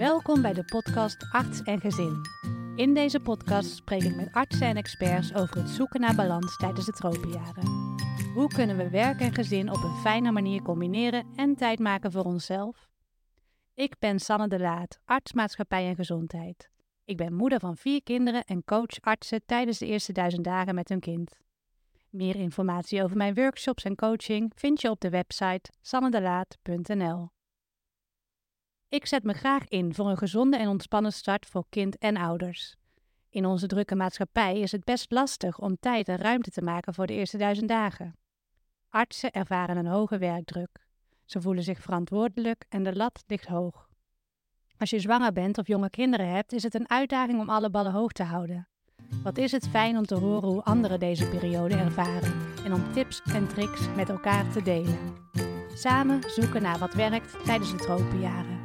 Welkom bij de podcast Arts en Gezin. In deze podcast spreek ik met artsen en experts over het zoeken naar balans tijdens de tropenjaren. Hoe kunnen we werk en gezin op een fijne manier combineren en tijd maken voor onszelf? Ik ben Sanne de Laat, arts maatschappij en gezondheid. Ik ben moeder van 4 kinderen en coach artsen tijdens de eerste 1000 dagen met hun kind. Meer informatie over mijn workshops en coaching vind je op de website sannedelaat.nl. Ik zet me graag in voor een gezonde en ontspannen start voor kind en ouders. In onze drukke maatschappij is het best lastig om tijd en ruimte te maken voor de eerste 1000 dagen. Artsen ervaren een hoge werkdruk. Ze voelen zich verantwoordelijk en de lat ligt hoog. Als je zwanger bent of jonge kinderen hebt, is het een uitdaging om alle ballen hoog te houden. Wat is het fijn om te horen hoe anderen deze periode ervaren en om tips en tricks met elkaar te delen. Samen zoeken naar wat werkt tijdens de tropenjaren.